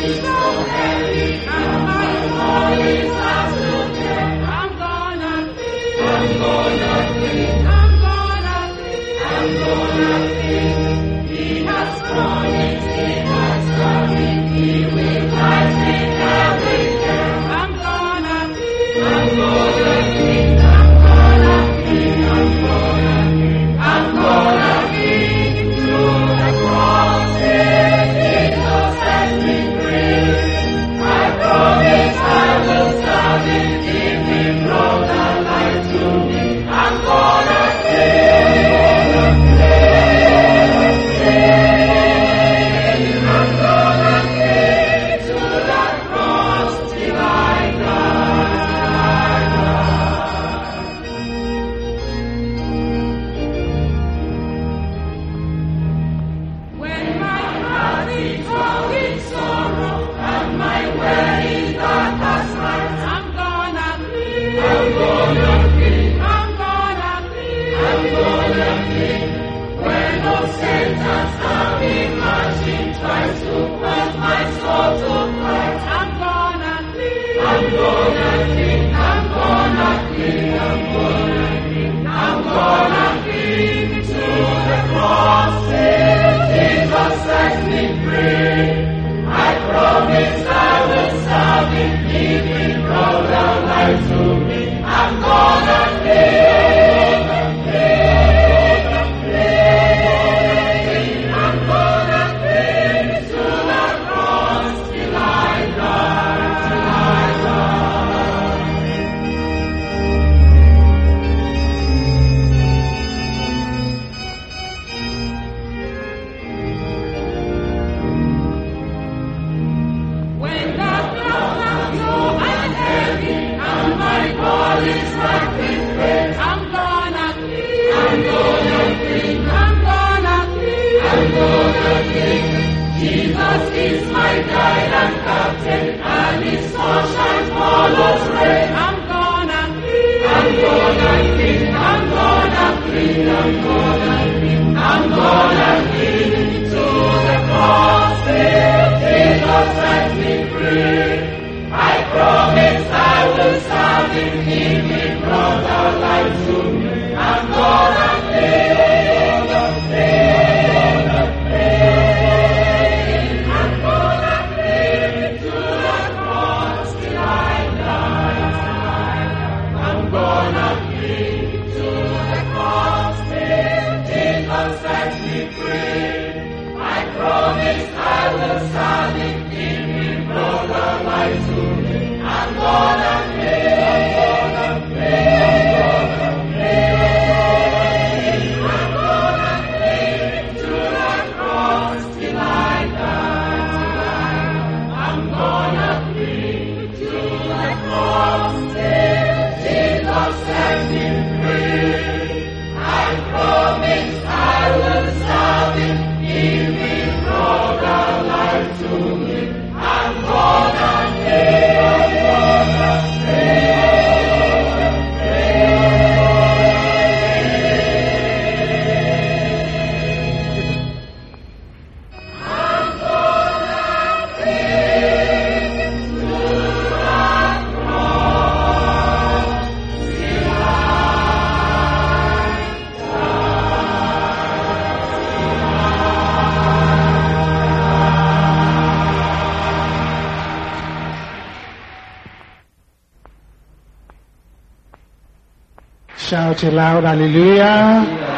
Shout aloud, hallelujah.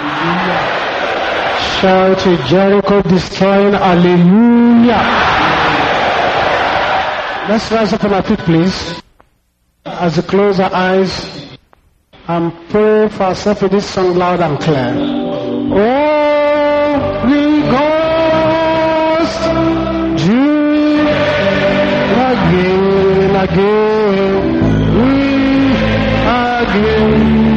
Shout to Jericho destroying, hallelujah. Let's rise up on our feet, please. As we close our eyes and pray for ourselves with this song loud and clear. Holy Ghost, do again, we again.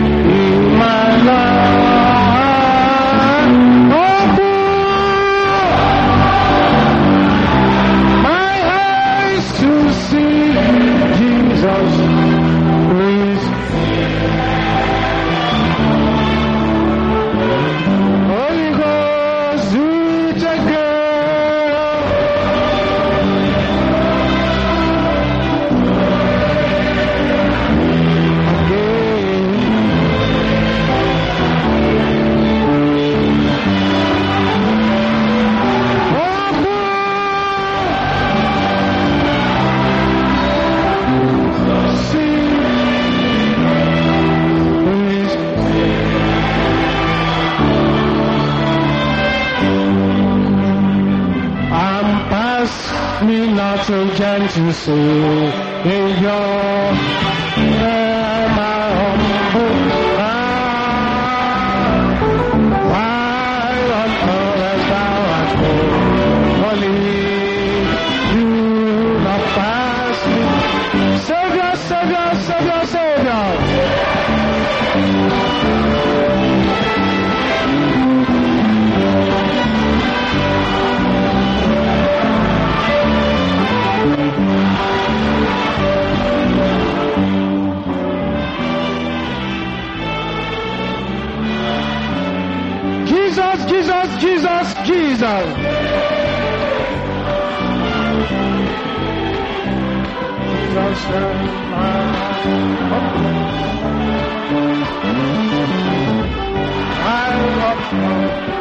not so gentle Savior, hear my humble cry. Why on earth thou art holy, you not pass me. Savior, Savior, Savior, Savior. Jesus, Jesus, Jesus, Jesus. Jesus, I love you.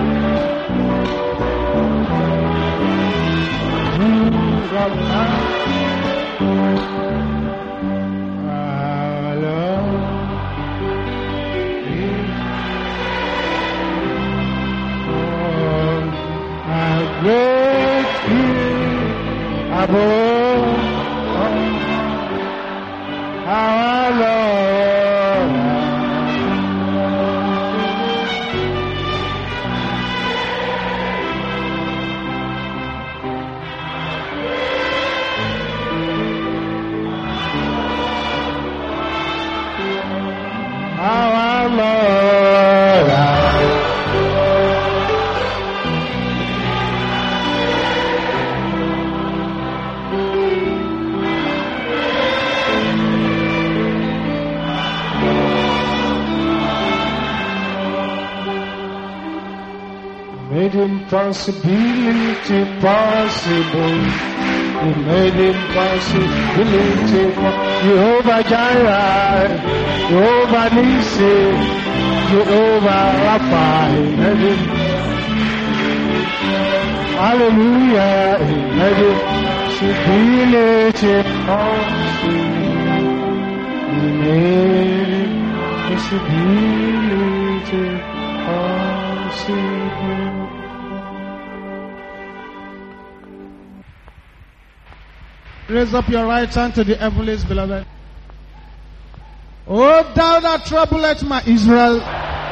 Impossibility possible. You made impossibility possible. Jehovah Jireh, Jehovah Nissi, Jehovah Rapha. Hallelujah. You made impossibility possible. You made impossibility possible. Raise up your right hand to the heavens, beloved. O thou that troublest my Israel,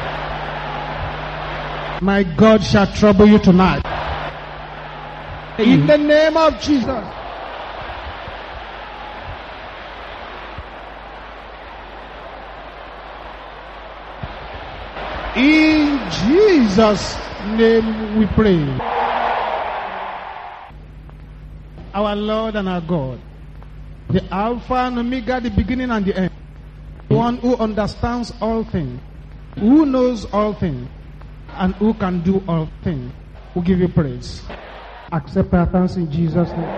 my God shall trouble you tonight. In the name of Jesus. In Jesus' name we pray. Our Lord and our God, the Alpha and Omega, the beginning and the end, one who understands all things, who knows all things, and who can do all things, we give you praise. Accept our thanks in Jesus' name.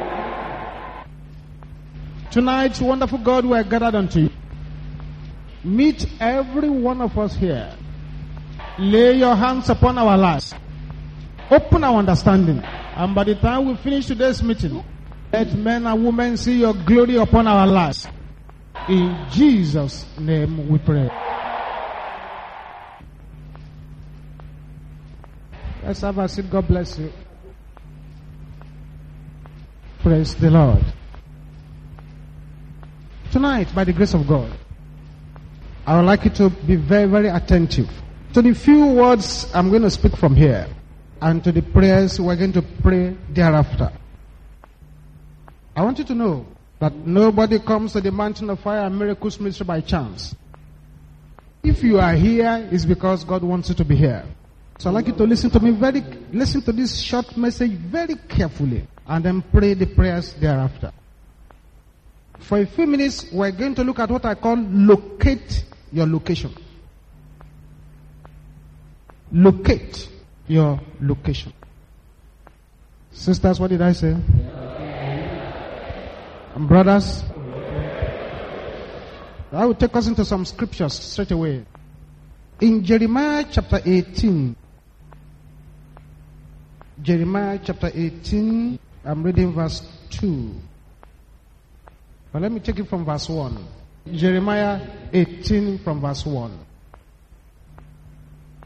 Tonight, wonderful God, we are gathered unto you. Meet every one of us here. Lay your hands upon our lives. Open our understanding. And by the time we finish today's meeting, let men and women see your glory upon our lives. In Jesus' name we pray. Let's have a seat. God bless you. Praise the Lord. Tonight, by the grace of God, I would like you to be very, very attentive to the few words I'm going to speak from here, and to the prayers we're going to pray thereafter. I want you to know that nobody comes to the mountain of fire and miracles ministry by chance. If you are here, it's because God wants you to be here. So I'd like you to listen to me listen to this short message very carefully, and then pray the prayers thereafter. For a few minutes, we're going to look at what I call locate your location. Locate your location. Sisters, what did I say? And brothers, I will take us into some scriptures straight away. In Jeremiah chapter 18, I'm reading verse 2. But let me take it from verse 1. Jeremiah 18 from verse 1.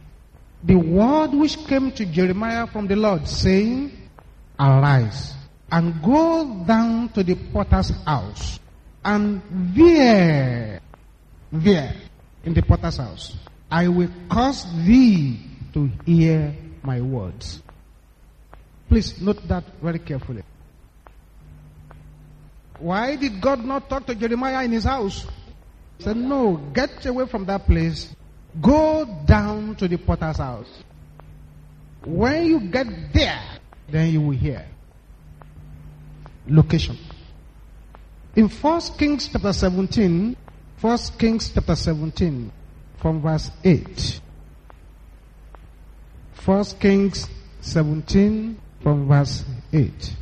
The word which came to Jeremiah from the Lord, saying, Arise, and go down to the potter's house, and there in the potter's house, I will cause thee to hear my words. Please note that very carefully. Why did God not talk to Jeremiah in his house? He said, no, get away from that place. Go down to the potter's house. When you get there, then you will hear. Location. In 1 Kings chapter 17, from verse 8. 1 Kings 17 from verse 8.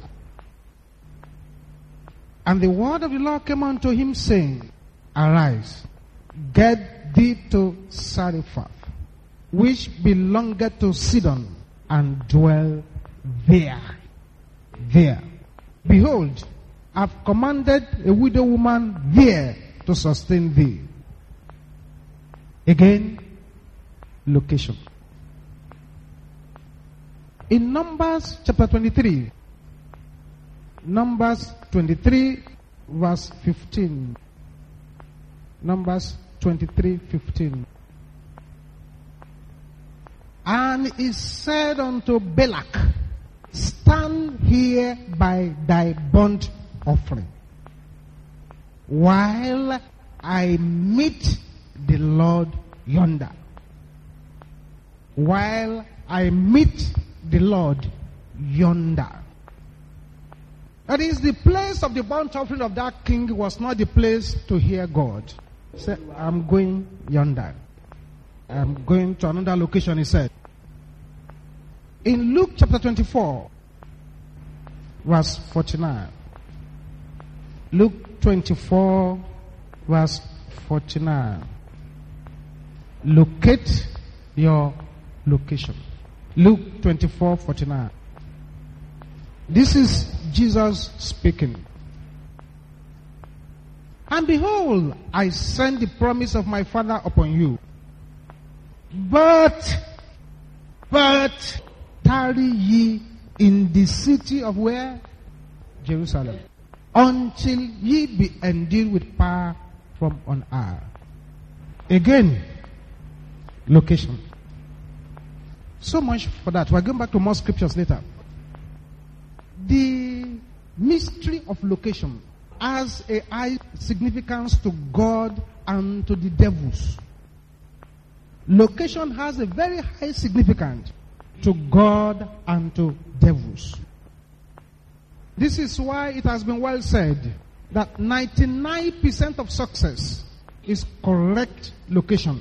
And the word of the Lord came unto him, saying, Arise, get thee to Zarephath, which belongeth to Sidon, and dwell there. There. Behold, I have commanded a widow woman there to sustain thee. Again, location. In Numbers chapter 23, Numbers 23 verse 15. Numbers 23:15. And he said unto Balak, stand here by thy burnt offering, while I meet the Lord yonder. While I meet the Lord yonder. That is, the place of the burnt offering of that king was not the place to hear God. He said, I'm going yonder. I'm going to another location, he said. In Luke chapter 24, verse 49. Luke 24, verse 49. Locate your location. Luke 24:49. This is Jesus speaking. And behold, I send the promise of my Father upon you. But tarry ye in the city of where? Jerusalem. Until ye be endued with power from on high. Again, location. So much for that. We're going back to more scriptures later. The mystery of location has a high significance to God and to the devils. Location has a very high significance to God and to devils. This is why it has been well said that 99% of success is correct location.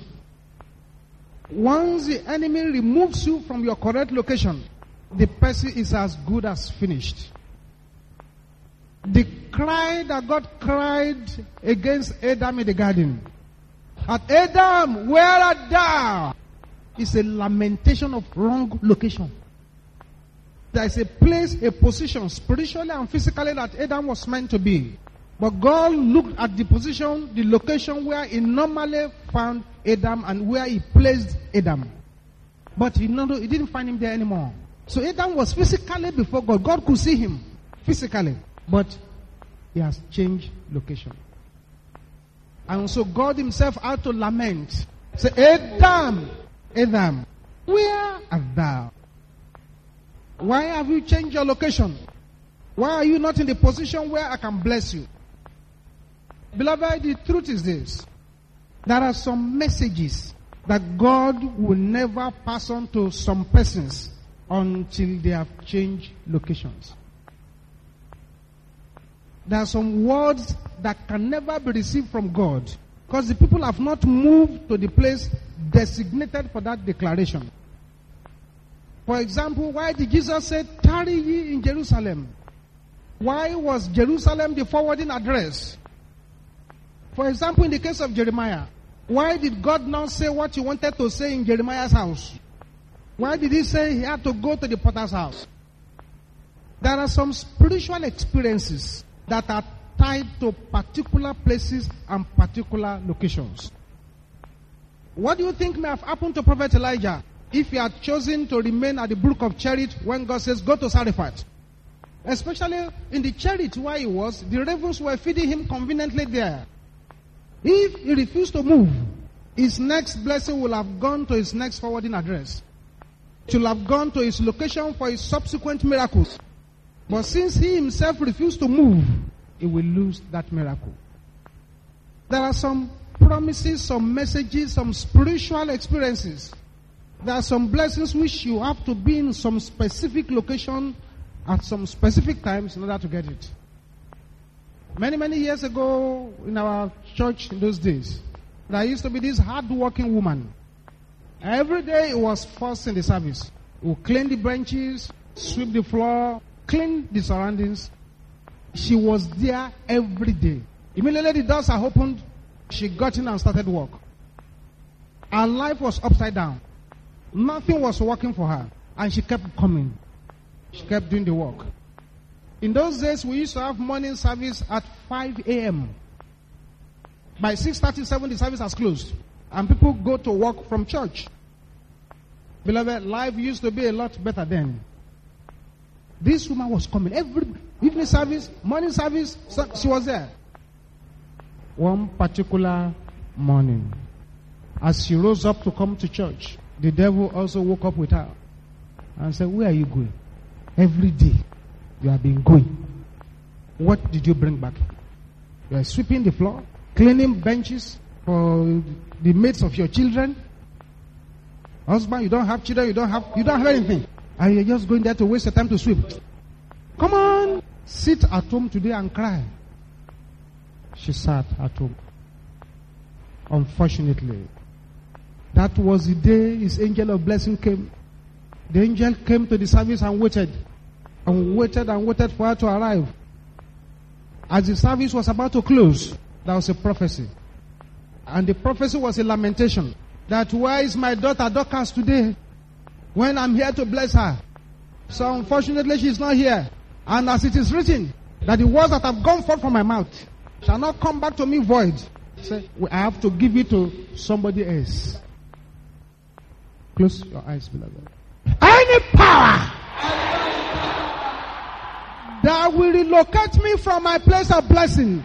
Once the enemy removes you from your correct location, the person is as good as finished. The cry that God cried against Adam in the garden, at Adam, where art thou? Is a lamentation of wrong location. There is a place, a position, spiritually and physically, that Adam was meant to be. But God looked at the position, the location where he normally found Adam and where he placed Adam. But he didn't find him there anymore. So Adam was physically before God. God could see him physically. But he has changed location. And so God himself had to lament. Say, Adam, Adam, where art thou? Why have you changed your location? Why are you not in the position where I can bless you? Beloved, the truth is this. There are some messages that God will never pass on to some persons until they have changed locations. There are some words that can never be received from God because the people have not moved to the place designated for that declaration. For example, why did Jesus say, tarry ye in Jerusalem? Why was Jerusalem the forwarding address? For example, in the case of Jeremiah, why did God not say what he wanted to say in Jeremiah's house? Why did he say he had to go to the potter's house? There are some spiritual experiences that are tied to particular places and particular locations. What do you think may have happened to Prophet Elijah if he had chosen to remain at the brook of Cherith when God says, go to Zarephath? Especially in the chariot where he was, the ravens were feeding him conveniently there. If he refused to move, his next blessing will have gone to his next forwarding address. It will have gone to his location for his subsequent miracles. But since he himself refused to move, he will lose that miracle. There are some promises, some messages, some spiritual experiences. There are some blessings which you have to be in some specific location at some specific times in order to get it. Many years ago in our church in those days, there used to be this hard-working woman. Every day it was first in the service. We would clean the benches, sweep the floor, clean the surroundings. She was there every day. Immediately the doors are opened, she got in and started work. Her life was upside down. Nothing was working for her. And she kept coming. She kept doing the work. In those days, we used to have morning service at 5 a.m. By 6:37, the service has closed. And people go to work from church. Beloved, life used to be a lot better then. This woman was coming. Every evening service, morning service, she was there. One particular morning, as she rose up to come to church, the devil also woke up with her and said, "Where are you going? Every day you have been going. What did you bring back? You are sweeping the floor, cleaning benches for the mates of your children. Husband, you don't have children, you don't have anything. And you're just going there to waste your time to sweep. Come on, sit at home today and cry." She sat at home. Unfortunately, that was the day his angel of blessing came. The angel came to the service and waited. And waited and waited for her to arrive. As the service was about to close, there was a prophecy. And the prophecy was a lamentation. That where is my daughter Dorcas today? When I'm here to bless her. So unfortunately she's not here. And as it is written, that the words that have gone forth from my mouth shall not come back to me void. Say, I have to give it to somebody else. Close your eyes, beloved. Any power that will relocate me from my place of blessing,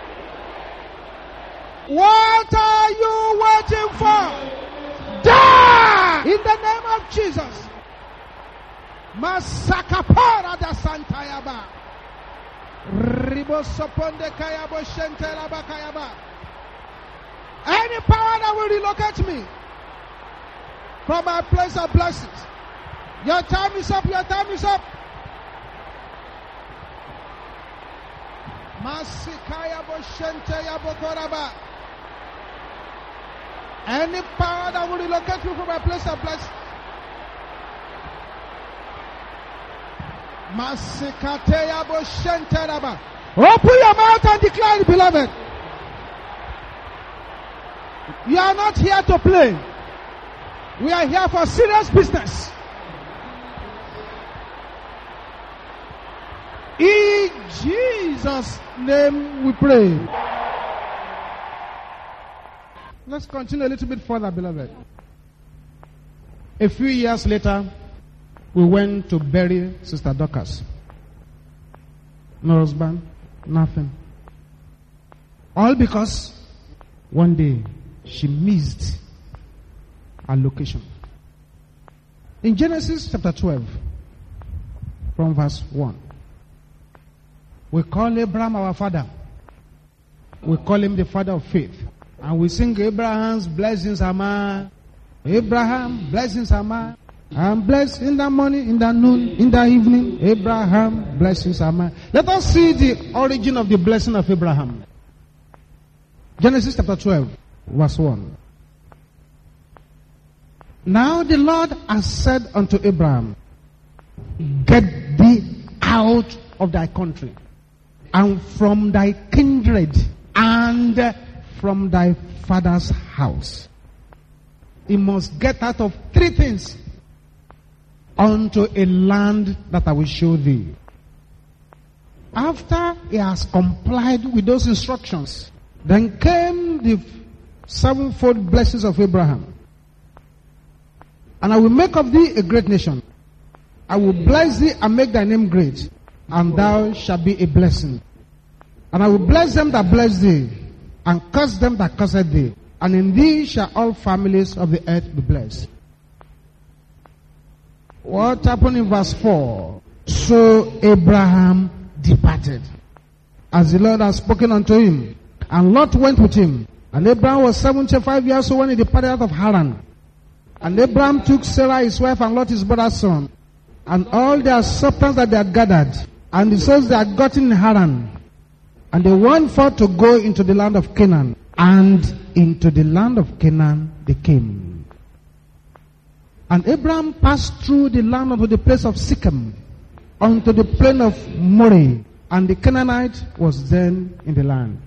what are you waiting for? Die! In the name of Jesus. Masakapara da Santayaba. Ribosoponde Kayabo Shentelaba Kayaba. Any power that will relocate me from my place of blessings. Your time is up, your time is up. Masikayabo Shenteyabo Koraba. Any power that will relocate me from my place of blessings. Masikateyabo Shenteraba. Open your mouth and declare it, beloved. You are not here to play. We are here for serious business. In Jesus' name we pray. Let's continue a little bit further, beloved. A few years later, we went to bury Sister Dorcas. No husband, nothing. All because one day she missed her location. In Genesis chapter 12, from verse 1, we call Abraham our father. We call him the father of faith. And we sing Abraham's blessings are mine. Abraham, blessings are mine. I'm blessed in the morning, in the noon, in the evening. Abraham, blessings are mine. Let us see the origin of the blessing of Abraham. Genesis chapter 12, verse 1. Now the Lord has said unto Abraham, get thee out of thy country, and from thy kindred, and from thy father's house. He must get out of three things unto a land that I will show thee. After he has complied with those instructions, then came the sevenfold blessings of Abraham. And I will make of thee a great nation. I will bless thee and make thy name great. and thou shalt be a blessing. And I will bless them that bless thee, and curse them that curse thee. And in thee shall all families of the earth be blessed. What happened in verse 4? So Abraham departed, as the Lord had spoken unto him. And Lot went with him. And Abraham was 75 years old when he departed out of Haran. And Abraham took Sarah his wife and Lot his brother's son, and all their substance that they had gathered, and the souls they had gotten in Haran. And they went forth to go into the land of Canaan. And into the land of Canaan they came. And Abraham passed through the land unto the place of Shechem, unto the plain of Moreh. And the Canaanite was then in the land.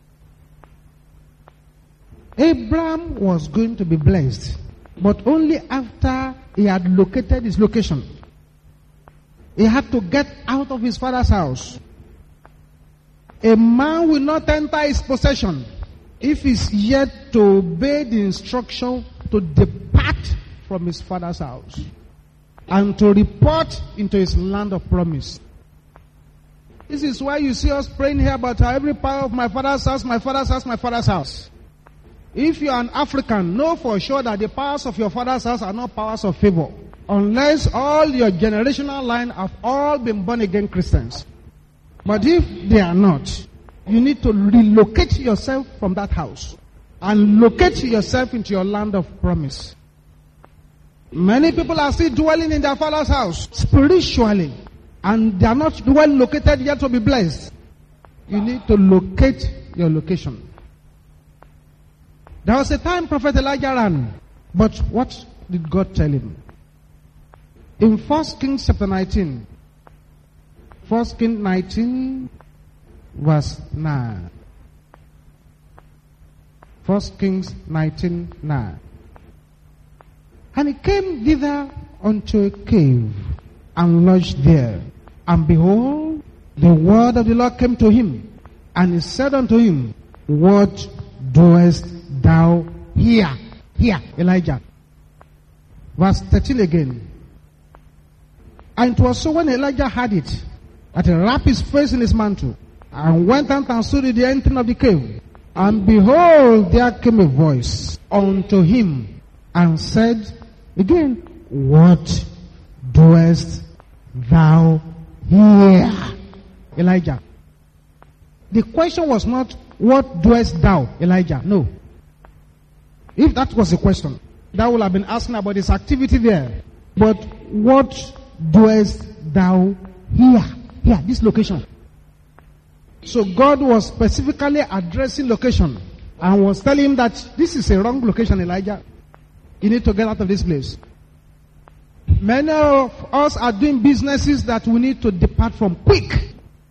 Abraham was going to be blessed, but only after he had located his location. He had to get out of his father's house. A man will not enter his possession if he's yet to obey the instruction to depart from his father's house and to report into his land of promise. This is why you see us praying here about every power of my father's house, my father's house, my father's house. If you are an African, know for sure that the powers of your father's house are not powers of favor, unless all your generational line have all been born again Christians. But if they are not, you need to relocate yourself from that house and locate yourself into your land of promise. Many people are still dwelling in their father's house spiritually, and they are not well located yet to be blessed. You need to locate your location. There was a time Prophet Elijah ran, but what did God tell him? In 1 Kings chapter 19, 1 Kings 19, verse 9. 1 Kings 19, 9. And he came thither unto a cave, and lodged there. And behold, the word of the Lord came to him, and he said unto him, What doest thou here? Here, Elijah. Verse 13 again. And it was so when Elijah heard it, that he wrapped his face in his mantle, and went out and stood at the entrance of the cave. And behold, there came a voice unto him, and said again, What doest thou here, Elijah? The question was not, What doest thou, Elijah? No. If that was the question, that would have been asking about his activity there. But what doest thou here? Here, this location. So God was specifically addressing location and was telling him that this is a wrong location, Elijah. You need to get out of this place. Many of us are doing businesses that we need to depart from quick.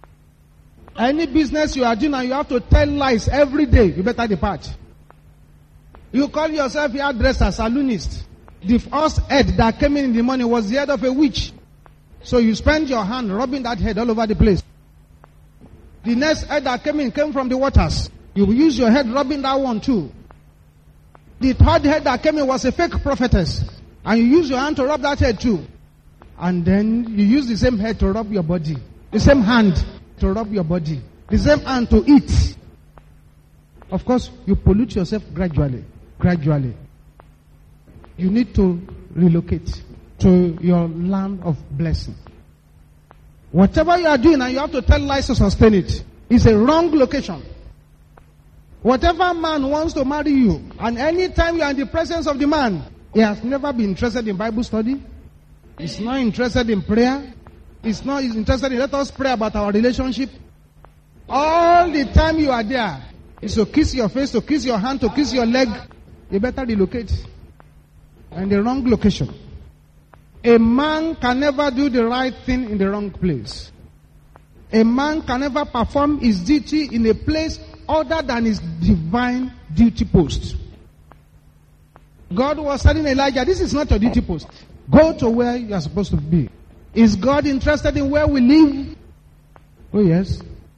Any business you are doing and you have to tell lies every day, you better depart. You call yourself a hairdresser, saloonist. The first head that came in the morning was the head of a witch. So you spend your hand rubbing that head all over the place. The next head that came from the waters. You will use your head rubbing that one too. The third head that came in was a fake prophetess. And you use your hand to rub that head too. And then you use the same head to rub your body. The same hand to rub your body. The same hand to eat. Of course, you pollute yourself gradually. Gradually. You need to relocate to your land of blessing. Whatever you are doing and you have to tell lies to sustain it, is a wrong location. Whatever man wants to marry you, and anytime you are in the presence of the man, he has never been interested in Bible study. He's not interested in prayer. He's not interested in let us pray about our relationship. All the time you are there is to kiss your face, to kiss your hand, to kiss your leg. You better relocate. And the wrong location. A man can never do the right thing in the wrong place. A man can never perform his duty in a place other than his divine duty post. God was telling Elijah, this is not your duty post. Go to where you are supposed to be. Is God interested in where we live? Oh yes.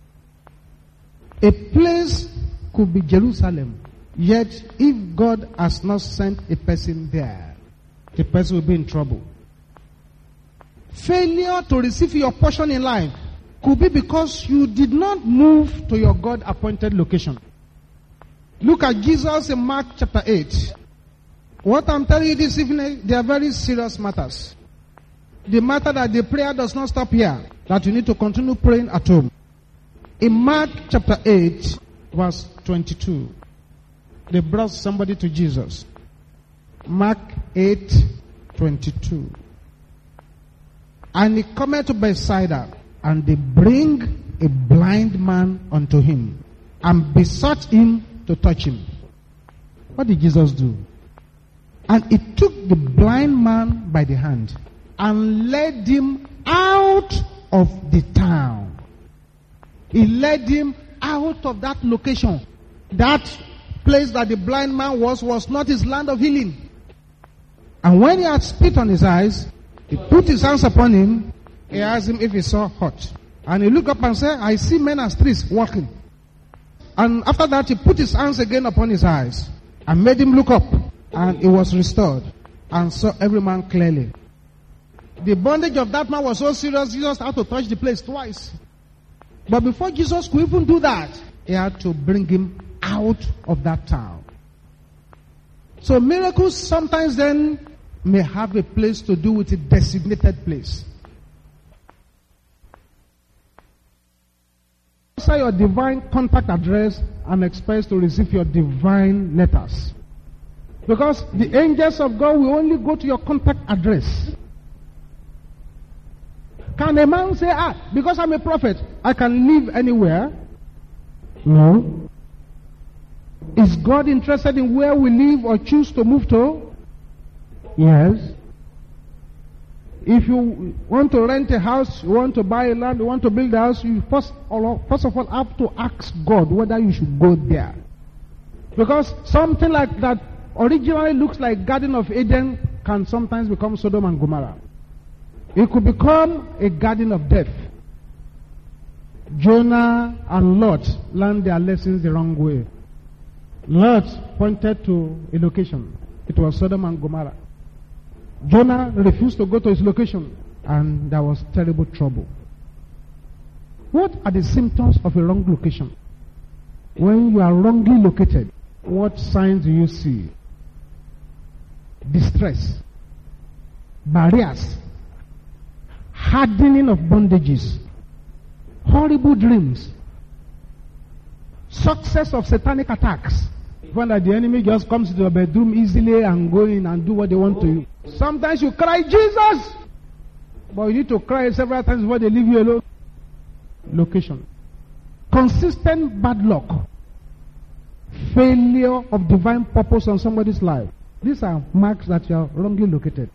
A place could be Jerusalem. Yet, if God has not sent a person there, the person will be in trouble. Failure to receive your portion in life could be because you did not move to your God-appointed location. Look at Jesus in Mark chapter 8. What I'm telling you this evening, they are very serious matters. The matter that the prayer does not stop here, that you need to continue praying at home. In Mark chapter 8, verse 22, they brought somebody to Jesus. Mark 8, 22. And he cometh to Bethsaida, and they bring a blind man unto him, and besought him to touch him. What did Jesus do? And he took the blind man by the hand, and led him out of the town. He led him out of that location. That place that the blind man was not his land of healing. And when he had spit on his eyes, he put his hands upon him. He asked him if he saw hot. And he looked up and said, I see men as trees walking. And after that, he put his hands again upon his eyes and made him look up. And he was restored and saw every man clearly. The bondage of that man was so serious, Jesus had to touch the place twice. But before Jesus could even do that, he had to bring him out of that town. So miracles sometimes then may have a place to do with a designated place. Say your divine contact address and expect to receive your divine letters. Because the angels of God will only go to your contact address. Can a man say, because I'm a prophet, I can live anywhere? No. Is God interested in where we live or choose to move to? Yes. If you want to rent a house, you want to buy a land, you want to build a house, you first of all have to ask God whether you should go there. Because something like that originally looks like Garden of Eden can sometimes become Sodom and Gomorrah. It could become a garden of death. Jonah and Lot learned their lessons the wrong way. Lot pointed to a location. It was Sodom and Gomorrah. Jonah refused to go to his location, and there was terrible trouble. What are the symptoms of a wrong location? When you are wrongly located, what signs do you see? Distress, barriers, hardening of bondages, horrible dreams, success of satanic attacks. When the enemy just comes to your bedroom easily and go in and do what they want to you. Sometimes you cry, Jesus! But you need to cry several times before they leave you alone. Location. Consistent bad luck. Failure of divine purpose on somebody's life. These are marks that you are wrongly located.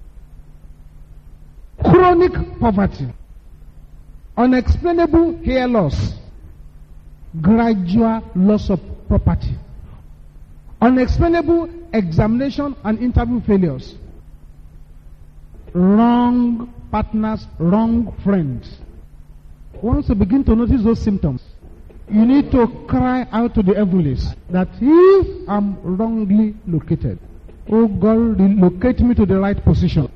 Chronic poverty. Unexplainable hair loss. Gradual loss of property. Unexplainable examination and interview failures. Wrong partners, wrong friends. Once you begin to notice those symptoms, you need to cry out to the heavens that if I'm wrongly located, oh God, relocate me to the right position.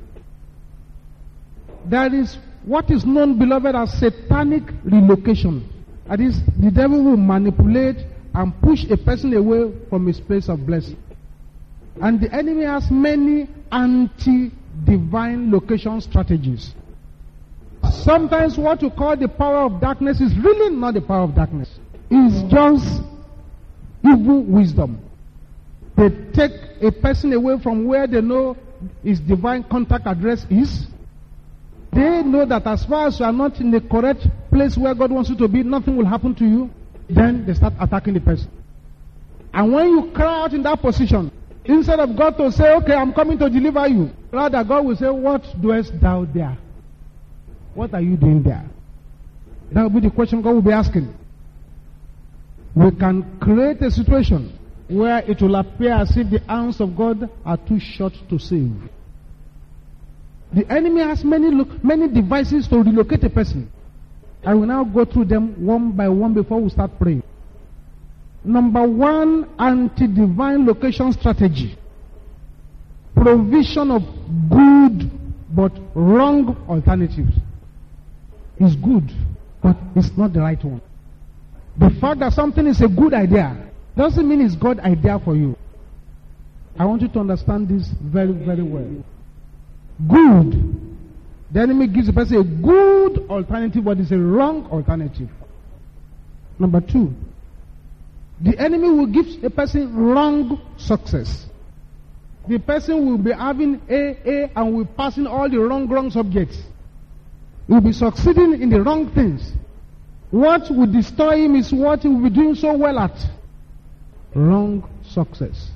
There is what is known, beloved, as satanic relocation. That is, the devil will manipulate and push a person away from his place of blessing. And the enemy has many anti-divine location strategies. Sometimes what you call the power of darkness is really not the power of darkness. It's just evil wisdom. They take a person away from where they know his divine contact address is. They know that as far as you are not in the correct place where God wants you to be, nothing will happen to you. Then they start attacking the person. And when you cry out in that position, instead of God to say, okay, I'm coming to deliver you, rather God will say, what doest thou there? What are you doing there? That will be the question God will be asking. We can create a situation where it will appear as if the arms of God are too short to save. The enemy has many devices to relocate a person. I will now go through them one by one before we start praying. Number one, anti-divine location strategy. Provision of good but wrong alternatives. Is good but it's not the right one. The fact that something is a good idea doesn't mean it's God's idea for you. I want you to understand this very, very well. Good. The enemy gives the person a good alternative, but it's a wrong alternative. Number 2. The enemy will give a person wrong success. The person will be having A, and will be passing all the wrong subjects. He will be succeeding in the wrong things. What will destroy him is what he will be doing so well at. Wrong success.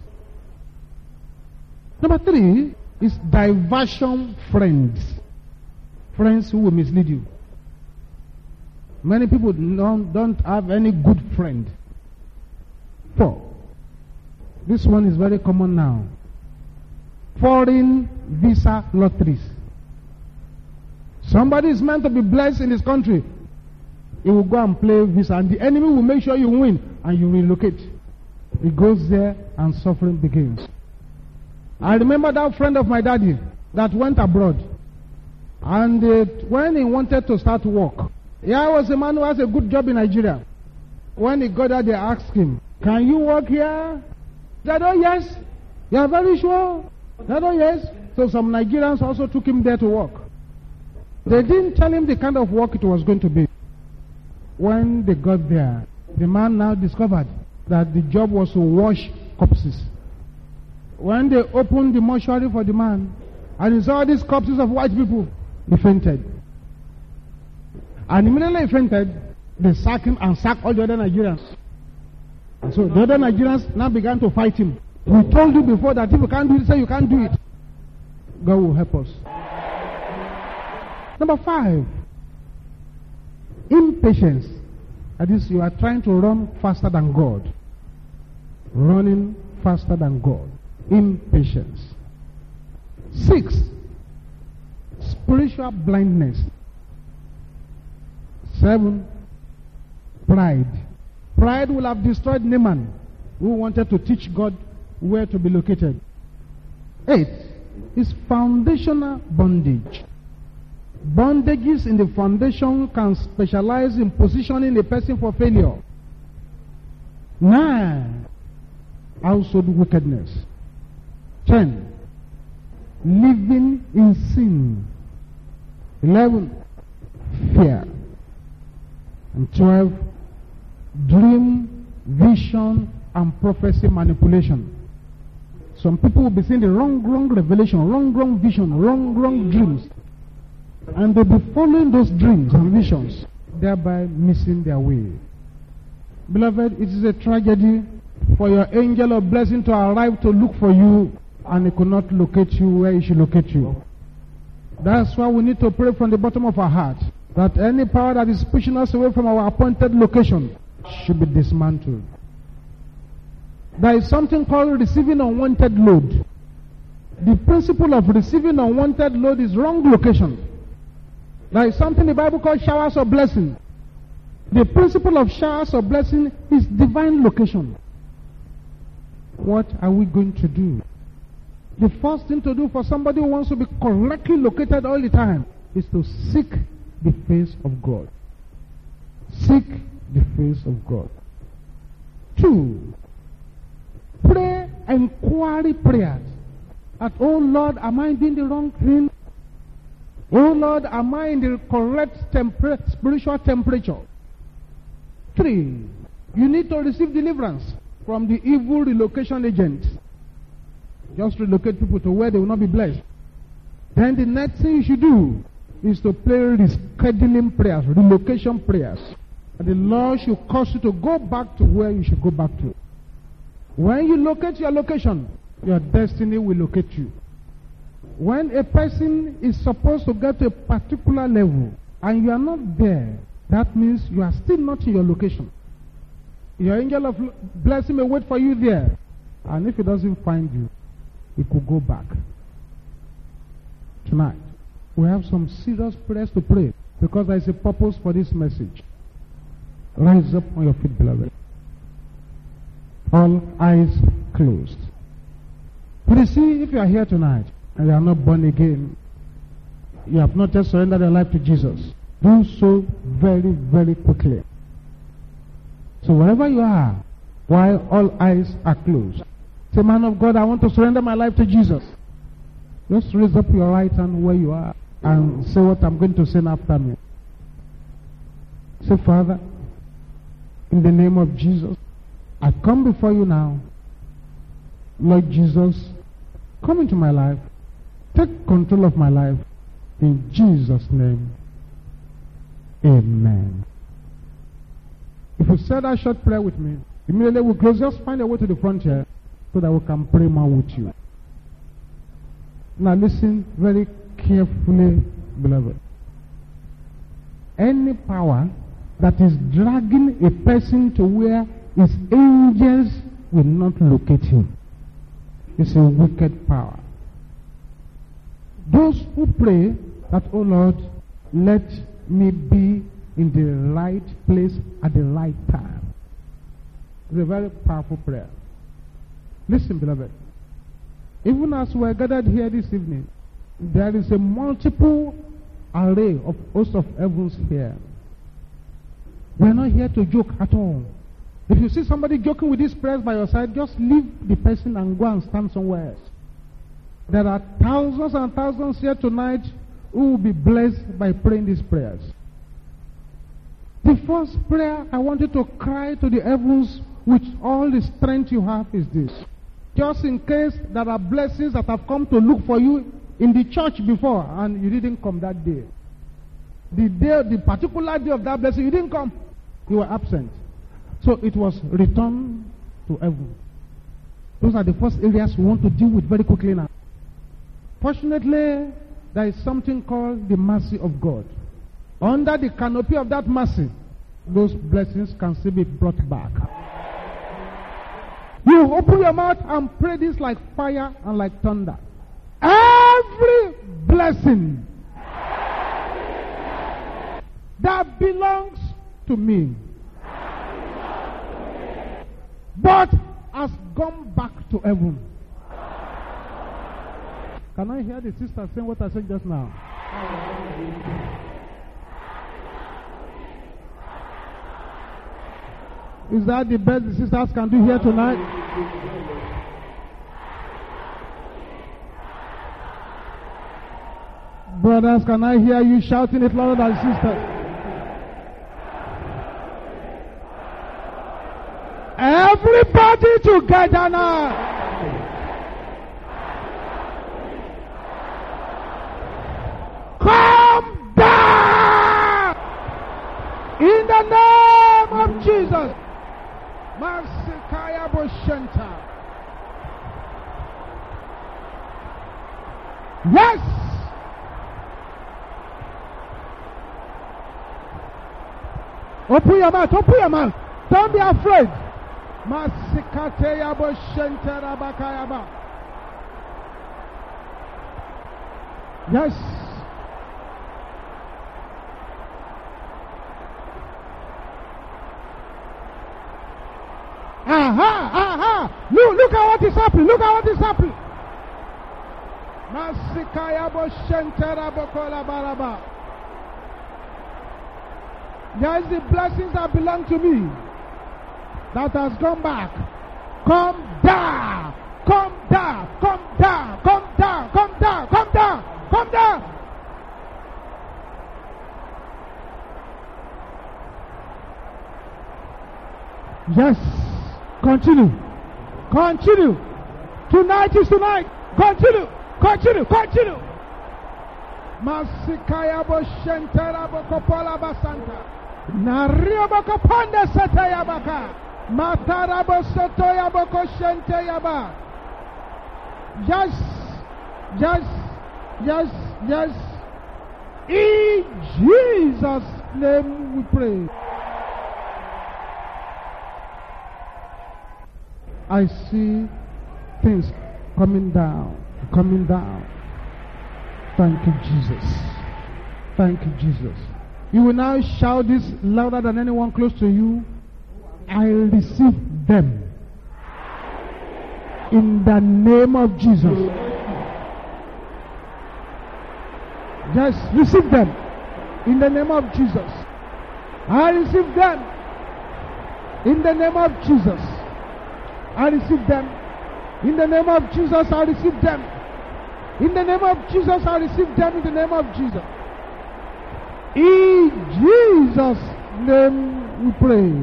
Number 3 is diversion friends. Friends who will mislead you. Many people don't have any good friend. 4. This one is very common now. Foreign visa lotteries. Somebody is meant to be blessed in this country. He will go and play visa, and the enemy will make sure you win, and you relocate. He goes there, and suffering begins. I remember that friend of my daddy that went abroad. And when he wanted to start work, here was a man who has a good job in Nigeria. When he got there, they asked him, "Can you work here?" He said, "Oh yes." "You are very sure?" He said, "Oh yes." So some Nigerians also took him there to work. They didn't tell him the kind of work it was going to be. When they got there, the man now discovered that the job was to wash corpses. When they opened the mortuary for the man, and he saw these corpses of white people, he fainted. And immediately he fainted, they sacked him and sacked all the other Nigerians. And so the other Nigerians now began to fight him. "We told you before that if you can't do it, say you can't do it." God will help us. Number 5. Impatience. That is, you are trying to run faster than God. Running faster than God. Impatience. 6. Spiritual blindness. 7. Pride. Pride will have destroyed Naaman, who wanted to teach God where to be located. 8 is foundational bondage. Bondages in the foundation can specialize in positioning a person for failure. 9. Household wickedness. 10. Living in sin. 11. Fear. And 12. Dream, vision, and prophecy manipulation. Some people will be seeing the wrong revelation, wrong vision, wrong dreams. And they'll be following those dreams and visions, thereby missing their way. Beloved, it is a tragedy for your angel of blessing to arrive to look for you, and he could not locate you where he should locate you. That's why we need to pray from the bottom of our heart that any power that is pushing us away from our appointed location should be dismantled. There is something called receiving unwanted load. The principle of receiving unwanted load is wrong location. There is something the Bible calls showers of blessing. The principle of showers of blessing is divine location. What are we going to do? The first thing to do for somebody who wants to be correctly located all the time is to seek the face of God. Seek the face of God. 2. Pray inquiry prayers. That, "Oh Lord, am I doing the wrong thing? Oh Lord, am I in the correct spiritual temperature?" 3. You need to receive deliverance from the evil relocation agent. Just relocate people to where they will not be blessed. Then the next thing you should do is to pray rescheduling prayers, relocation prayers. And the Lord should cause you to go back to where you should go back to. When you locate your location, your destiny will locate you. When a person is supposed to get to a particular level and you are not there, that means you are still not in your location. Your angel of blessing may wait for you there. And if he doesn't find you, he could go back. Tonight, we have some serious prayers to pray because there is a purpose for this message. Rise up on your feet, beloved. All eyes closed. Please see, if you are here tonight and you are not born again, you have not just surrendered your life to Jesus, Do so very, very quickly. So wherever you are, while all eyes are closed, say, man of God, I want to surrender my life to Jesus. Just raise up your right hand where you are and say what I'm going to say after me. Say, Father, in the name of Jesus, I come before you now. Lord Jesus, come into my life. Take control of my life. In Jesus' name, amen. If you said that short prayer with me, immediately we'll close. Just find a way to the front here so that we can pray more with you. Now listen very carefully, beloved. Any power that is dragging a person to where his angels will not locate him is a wicked power. Those who pray that, oh Lord, let me be in the right place at the right time. It's a very powerful prayer. Listen, beloved. Even as we are gathered here this evening, there is a multiple array of hosts of heavens here. We are not here to joke at all. If you see somebody joking with these prayers by your side, just leave the person and go and stand somewhere else. There are thousands and thousands here tonight who will be blessed by praying these prayers. The first prayer I want you to cry to the heavens with all the strength you have is this. Just in case there are blessings that have come to look for you in the church before and you didn't come that day. The particular day of that blessing, you didn't come. You were absent. So it was returned to heaven. Those are the first areas we want to deal with very quickly now. Fortunately, there is something called the mercy of God. Under the canopy of that mercy, those blessings can still be brought back. You open your mouth and pray this like fire and like thunder. Every blessing that belongs to me, but has gone back to heaven. Can I hear the sister saying what I said just now? Is that the best the sisters can do here tonight? Brothers, can I hear you shouting it louder than sisters? Everybody together now. Come back in the name of Jesus. Masikaya Boshenta. Yes. Open your mouth. Open your mouth. Don't be afraid. Masikateya Boshenta Rabakayaba. Yes. Look at what is happening. Look at what is happening. Masikaya Boshentera Bokola Baraba. There is the blessings that belong to me that has gone back. Come down. Come down. Come down. Come down. Come down. Come down. Come down. Yes. Continue. Continue. Tonight is tonight. Continue. Continue. Continue. Masikaya Boshentera Bokopola Basanta. Nario Bokopanda Satayabaka. Matarabo Sotoya Bokoshente Yaba. Yes. Yes. Yes. Yes. In Jesus' name we pray. I see things coming down, coming down. Thank you, Jesus. Thank you, Jesus. You will now shout this louder than anyone close to you. I receive them. In the name of Jesus. Yes, receive them. In the name of Jesus. I receive them. In the name of Jesus. I receive them. In the name of Jesus, I receive them. In the name of Jesus, I receive them. In the name of Jesus. In Jesus' name we pray.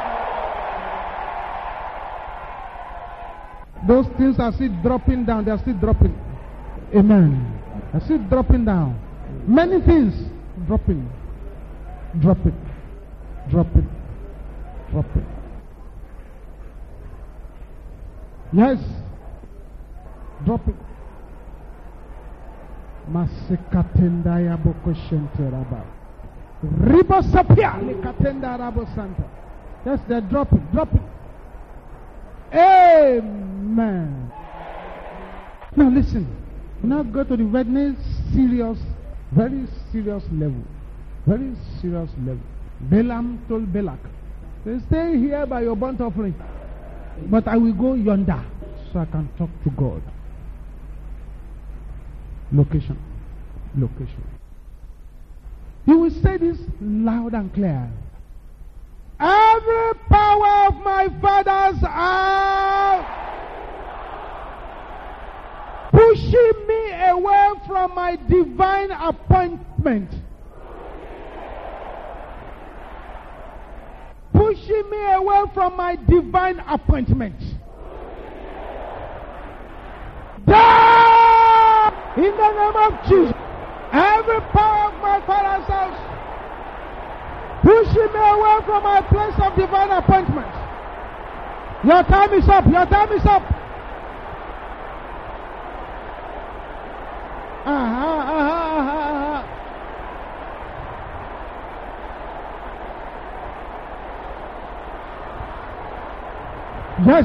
Those things are still dropping down. They are still dropping. Amen. They are still dropping down. Many things dropping. Dropping. Dropping. Dropping. Yes. Dropping. Masekatenda ya boko shenteraba. Ribo sapia likatenda rabo santa. Yes, they're dropping. Dropping. Amen. Now listen. Now go to the very serious level. Very serious level. Balaam told Balak, "They stay here by your burnt offering, but I will go yonder so I can talk to God." Location. Location. You will say this loud and clear. Every power of my father's house pushing me away from my divine appointment. Pushing me away from my divine appointment. Die! In the name of Jesus. Every power of my father's house pushing me away from my place of divine appointment. Your time is up. Your time is up. Yes.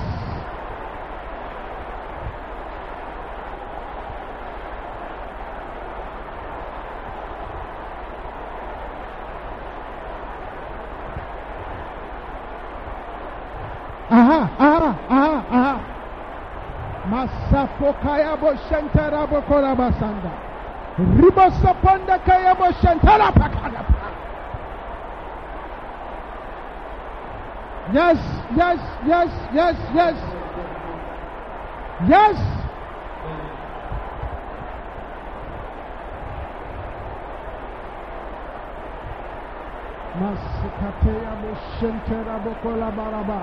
Masafokaya bo shantara bo korabasanda. Ribosaponda kaya bo shantara pakada. Yes, yes, yes, yes, yes. Yes. Masikateya bo shantara bo kolabaraba.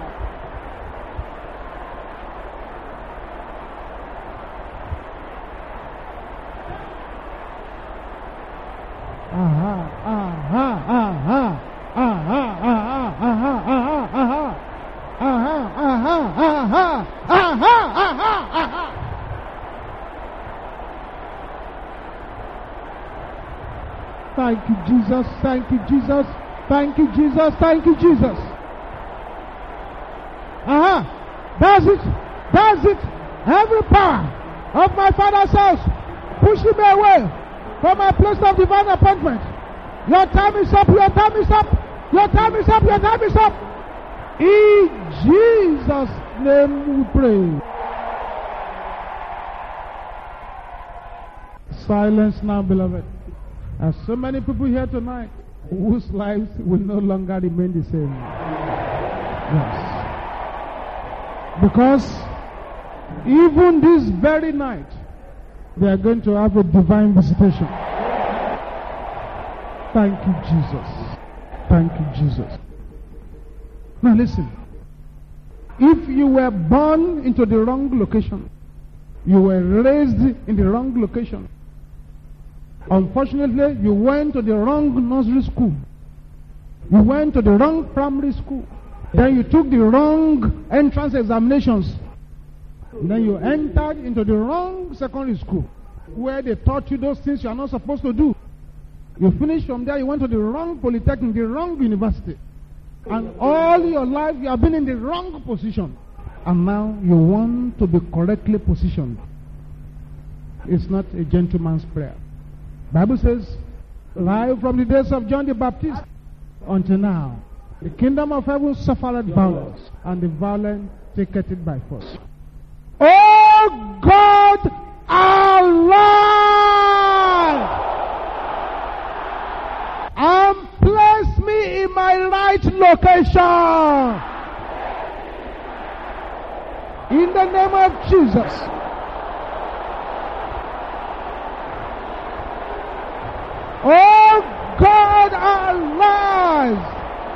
Thank you, Jesus. Thank you, Jesus. Thank you, Jesus. Thank you, Jesus. That's it. That's it. Every power of my father's house pushing me away from my place of divine appointment. Your time is up. Your time is up. Your time is up. Your time is up. In Jesus' name we pray. Silence now, beloved. There are so many people here tonight whose lives will no longer remain the same. Yes. Because even this very night, they are going to have a divine visitation. Thank you, Jesus. Thank you, Jesus. Now listen. If you were born into the wrong location, you were raised in the wrong location, unfortunately, you went to the wrong nursery school, you went to the wrong primary school, then you took the wrong entrance examinations, then you entered into the wrong secondary school, where they taught you those things you are not supposed to do. You finished from there, you went to the wrong polytechnic, the wrong university. And all your life you have been in the wrong position. And now you want to be correctly positioned. It's not a gentleman's prayer. Bible says, live from the days of John the Baptist until now, the kingdom of heaven suffered violence, and the violent take it by force. Oh God, alive! and place me in my right location. In the name of Jesus. Oh God, arise.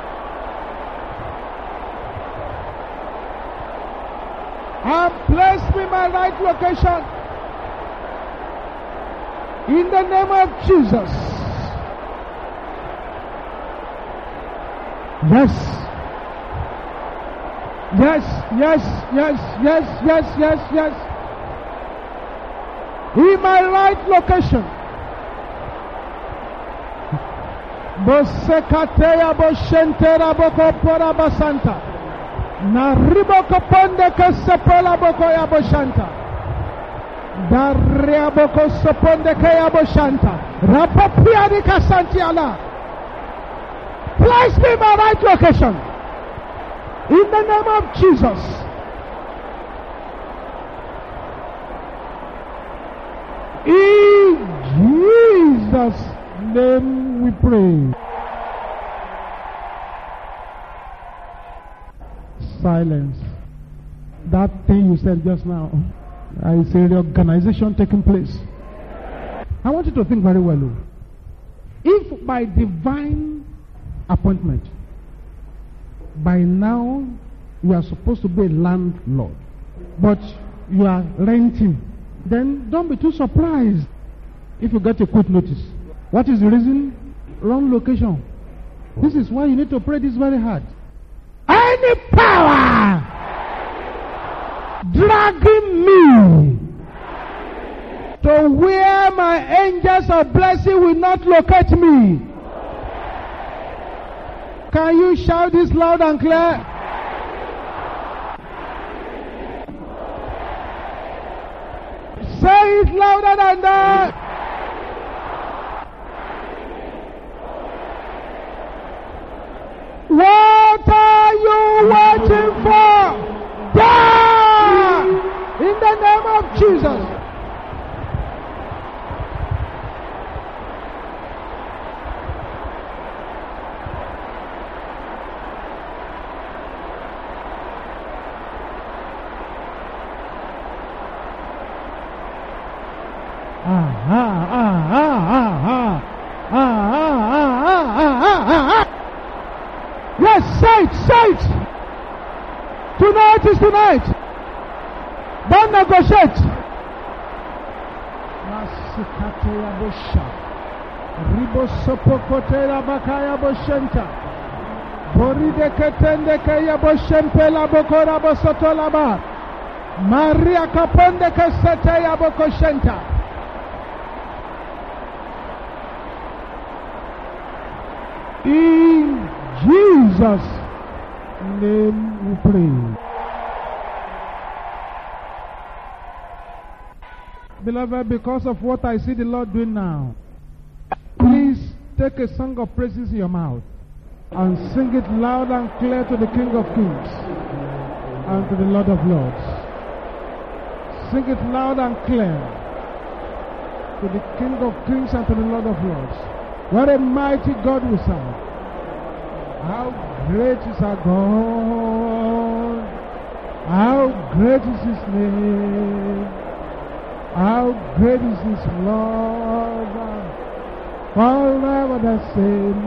And place me in my right location. In the name of Jesus. Yes. Yes. In my right location. Bosekateya boshentera boko pora basanta. Naribo koponde kesepela boko ya boshanta. Daria boko soponde kaya boshanta. Rapapia di kasantiala. Place me in my right location. In the name of Jesus. In Jesus' name we pray. Silence. That thing you said just now, I say reorganization taking place. I want you to think very well. If by divine appointment, by now you are supposed to be a landlord, but you are renting, then don't be too surprised if you get a quick notice. What is the reason? Wrong location. This is why you need to pray this very hard. Any power dragging me to where my angels of blessing will not locate me. Can you shout this loud and clear? Say it louder than that. What are you waiting for? Die! In the name of Jesus. Yes, say it. Tonight is tonight. Don't negotiate. Masikateya bosha. Ribo sopokoteya bakaya boshenta. Boride ketende kaya boshempela bokora bosotolaba. Maria kaponde keseteya bokoshenta. In Jesus' name we pray. Beloved, because of what I see the Lord doing now, please take a song of praises in your mouth and sing it loud and clear to the King of Kings and to the Lord of Lords. Sing it loud and clear to the King of Kings and to the Lord of Lords. What a mighty God we serve. How great is our God. How great is His name. How great is His love. Forever the same.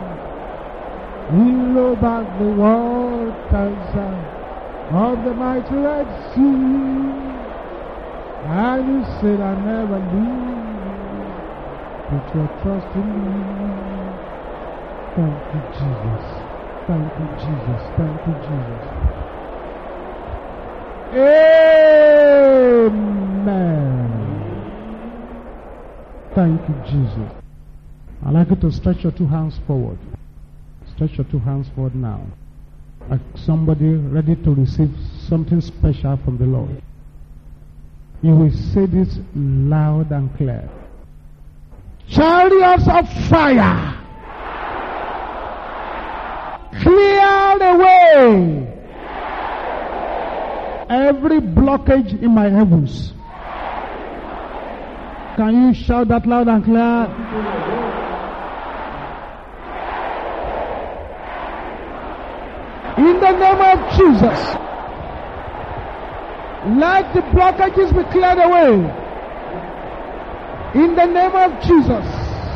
He over the waters of the mighty Red Sea. And you said I never leave. Put your trust in me. Thank you, Jesus. Thank you, Jesus. Thank you, Jesus. Amen. Thank you, Jesus. I'd like you to stretch your two hands forward. Stretch your two hands forward now. Like somebody ready to receive something special from the Lord. You will say this loud and clear. Chariots of fire, clear the way. Every blockage in my heavens. Can you shout that loud and clear? In the name of Jesus. Let the blockages be cleared away. In the name of Jesus.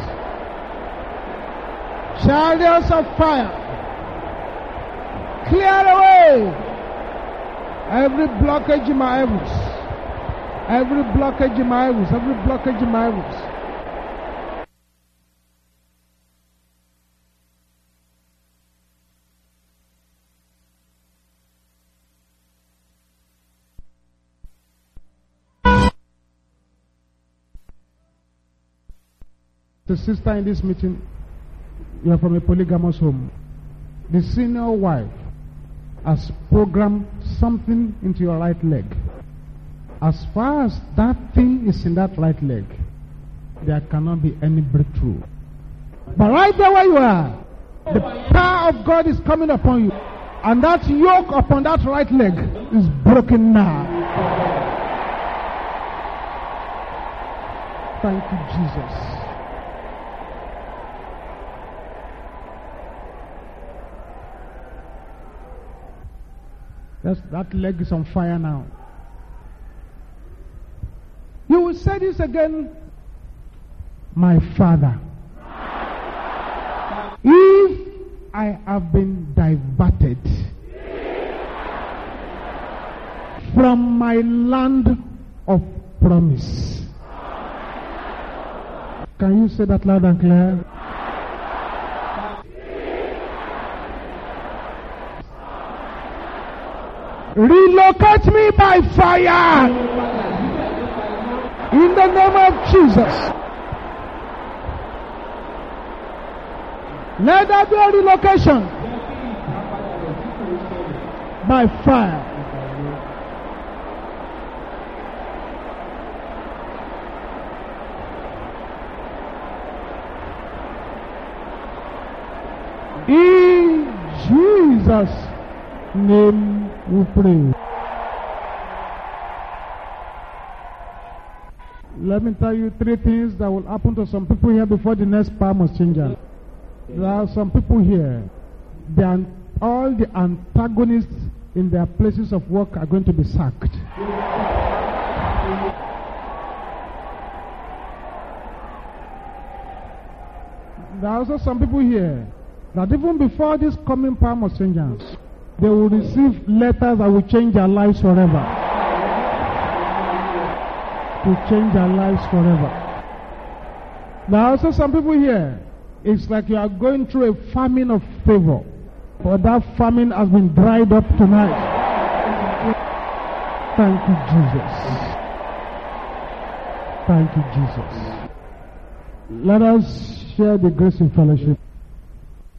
Chariots of fire. Clear away every blockage in my heavens. Every blockage in my heavens. Every blockage in my heavens. The sister in this meeting, you are from a polygamous home. The senior wife has programmed something into your right leg. As far as that thing is in that right leg, there cannot be any breakthrough. But right there where you are, the power of God is coming upon you. And that yoke upon that right leg is broken now. Thank you, Jesus. That leg is on fire now. You will say this again. My Father, if I have been diverted from my land of promise. Can you say that loud and clear? Relocate me by fire. In the name of Jesus. Let there be a relocation by fire. In Jesus' name we pray. Let me tell you 3 things that will happen to some people here before the next power must change. There are some people here, all the antagonists in their places of work are going to be sacked. There are also some people here that even before this coming power must change, they will receive letters that will change their lives forever. To change their lives forever. There are also some people here, it's like you are going through a famine of favor, but that famine has been dried up tonight. Thank you, Jesus. Thank you, Jesus. Let us share the grace in fellowship.